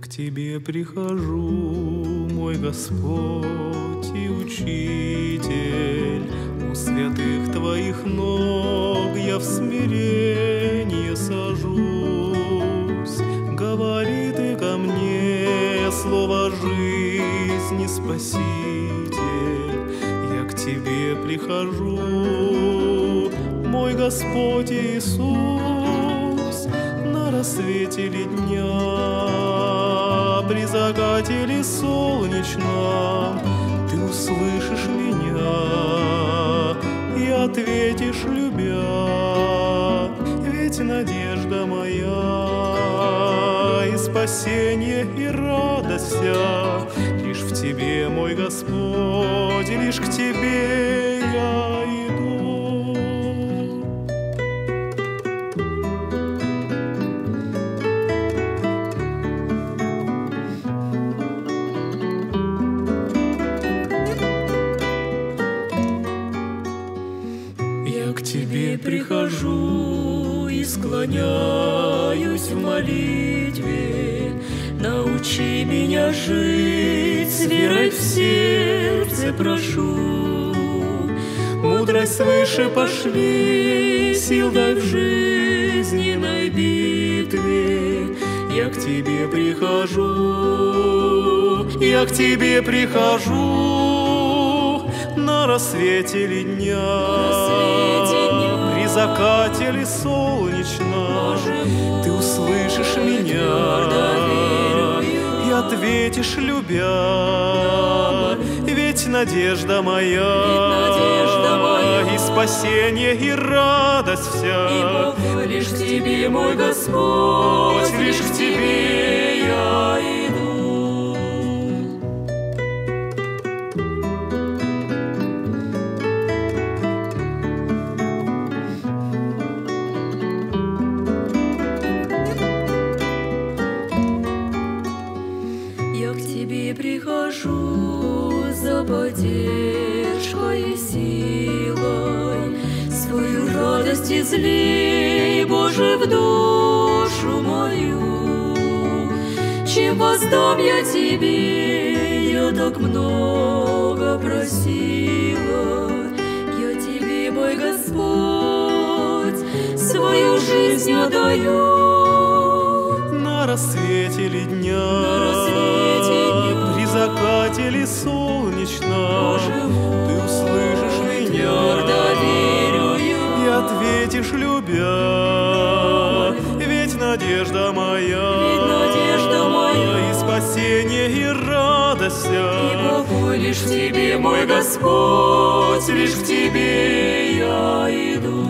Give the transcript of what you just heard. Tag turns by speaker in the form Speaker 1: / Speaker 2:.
Speaker 1: к Тебе прихожу, мой Господь и Учитель. У святых Твоих ног я в смирение сажусь. Говори Ты ко мне слово жизни, Спаситель. Я к Тебе прихожу, мой Господь Иисус. На рассвете ли дня, при закате ли солнечном, Ты услышишь меня и ответишь, любя. Ведь надежда моя и спасение, и радость вся лишь в Тебе, мой Господь, и лишь к Тебе я иду. Я к Тебе прихожу и склоняюсь в молитве. Научи меня жить, с верой в сердце прошу. Мудрость свыше пошли, сил дай в жизненной битве. Я к Тебе прихожу, я к Тебе прихожу. На рассвете ли дня, при закате ли солнечном, Ты услышишь меня и ответишь, любя. Ведь надежда моя и спасение, и радость вся
Speaker 2: лишь к Тебе, мой Господь,
Speaker 1: лишь к Тебе я иду.
Speaker 2: Я к Тебе прихожу за поддержкой и силой, свою радость излей, Боже, в душу мою. Чем воздам я Тебе, я так много просила. Я Тебе, мой Господь, свою жизнь отдаю.
Speaker 1: На рассвете ли дня, при закате ли солнечном, Ты услышишь меня и ответишь, любя. Ведь надежда моя и спасение, и радость вся,
Speaker 2: и покой лишь в Тебе, мой Господь, лишь к Тебе я иду.